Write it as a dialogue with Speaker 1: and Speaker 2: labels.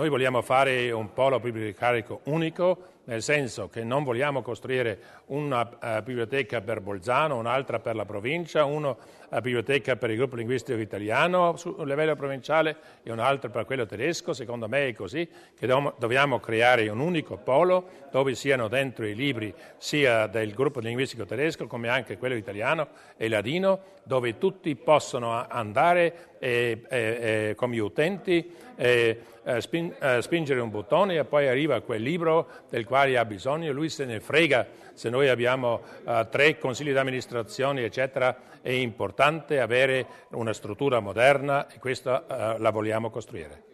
Speaker 1: Noi vogliamo fare un polo bibliocarico unico, nel senso che non vogliamo costruire una biblioteca per Bolzano, un'altra per la provincia, una biblioteca per il gruppo linguistico italiano sul livello provinciale e un'altra per quello tedesco. Secondo me è così che dobbiamo creare un unico polo dove siano dentro i libri sia del gruppo linguistico tedesco come anche quello italiano e ladino, dove tutti possono andare come utenti spingere un bottone e poi arriva quel libro del quale ha bisogno, lui se ne frega se noi abbiamo 3 consigli di amministrazione eccetera. È importante avere una struttura moderna e questa la vogliamo costruire.